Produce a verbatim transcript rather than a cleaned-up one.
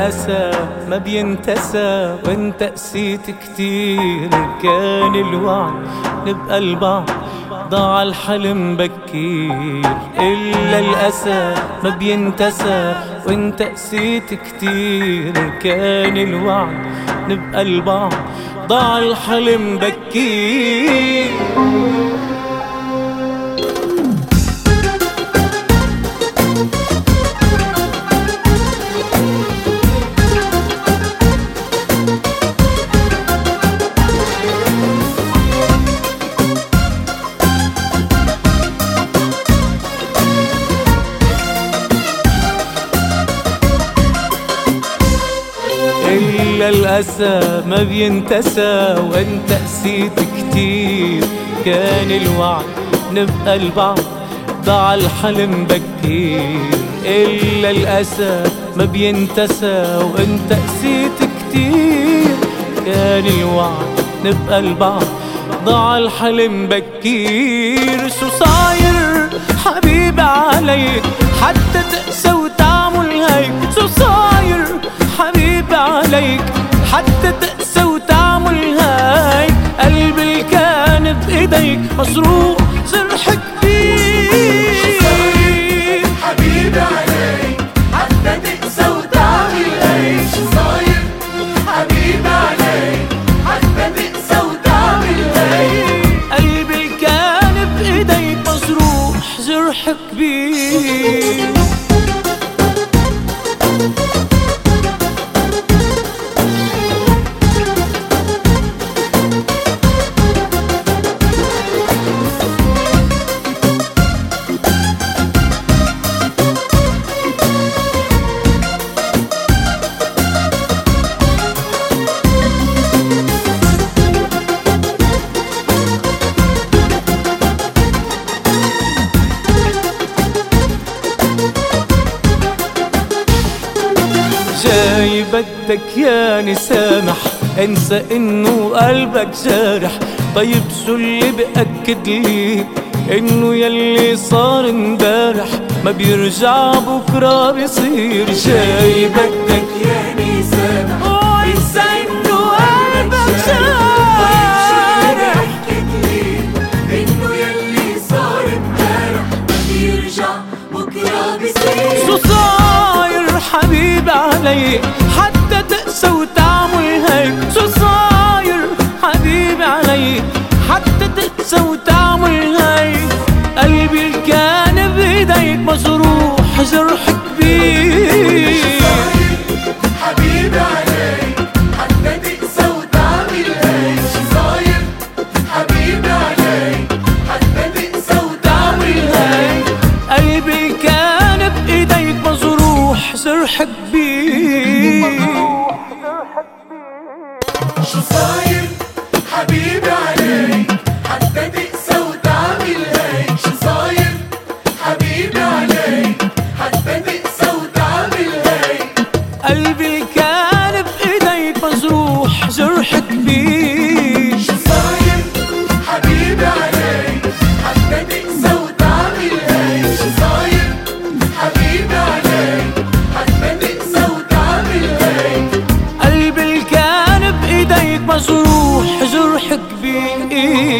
الأسى ما بينتسى وانت قسيت كتير. كان الوعد نبقى البعض ضاع الحلم بكير. إلا الأسى ما بينتسى وانت قسيت كتير. كان الوعد نبقى البعض ضاع الحلم بكير. إلا الأسى ما بينتسى وانت قسيت كتير. كان الوعد نبقى البعض ضاع الحلم بكير. إلا الأسى ما بينتسى وانت قسيت كتير. كان الوعد نبقى البعض ضاع الحلم بكير. شو صاير حبيبي عليك حتى تقسى وتعمل هيك؟ شو صاير حبيبي عليك حتى تقسى وتعمل هيك؟ قلبي اللي كان بإيديك مجروح جرح كبير. شو صاير حبيبي عليك حتى تقسى وتعمل هيك؟ شو صاير حبيبي عليك حتى تقسى وتعمل هيك؟ قلبي اللي كان بإيديك مجروح جرح كبير. جاي بدك ياني سامح انسى انه قلبك جارح. طيب شو اللي بأكد لي انه يلي صار امبارح ما بيرجع بكره بيصير. جاي بدك ياني سامح وانسى انه قلبك جارح. انه يلي صار امبارح ما بيرجع بكره بيصير. شو صاير حبيبي علي حتى تقسى وتعمل هيك؟ شو صاير حبيبي علي حتى تقسى وتعمل هيك؟ قلبي اللي كان بإيديك مجروح جرح كبير. شو صاير حبيبي عليك حتى تقسى وتعمل هيك؟ شو صاير حبيبي عليك حتى تقسى وتعمل هيك؟ قلبي اللي كان بإيديك مجروح جرح كبير. شو صاير حبيبي عليك حتى تقسى وتعمل هيك؟ شو صاير حبيبي عليك حتى تقسى وتعمل هيك؟ قلبي اللي كان بإيديك مجروح جرح كبير. شو صاير حبيبي عليك حتى تقسى وتعمل هيك؟ شو صاير حبيبي عليك حتى تقسى وتعمل هيك؟ قلبي اللي كان بإيديك مجروح جرح كبير.